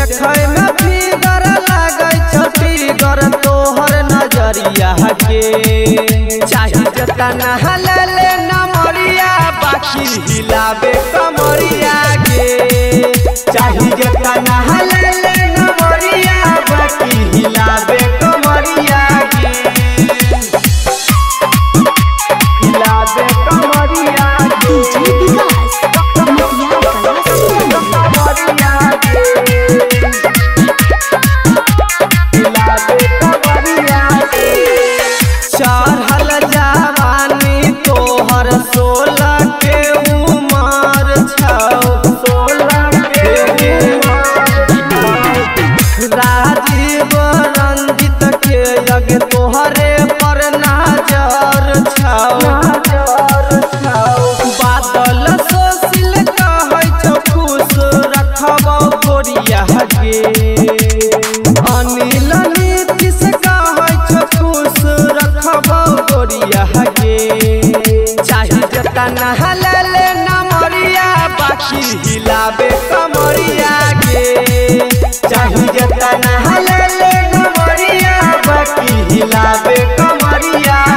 देखे में फिगर लागे छोटी गर तोहर नजरिया के चाही जतना ले ले नमरिया बाकी हिलावे कमरिया के चाही जतना ले ले नमरिया बाकी हिलावे कमरिया के हिलावे कमरिया चढ़ल जवानी तोहर 16 के उमर छौ 16 के राजीव रंजित के जग तोहरे पर नजर छौ बादल सोसिल कहै छौ खुश रखबौ गोरिया के अनिल नीतीश कहै छौ खुश रखबौ गोरिया के चाही जतना ले ले नमरिया बाकी हिलावे कमरिया के चाही जतना ले ले नमरिया बाकी हिलावे कमरिया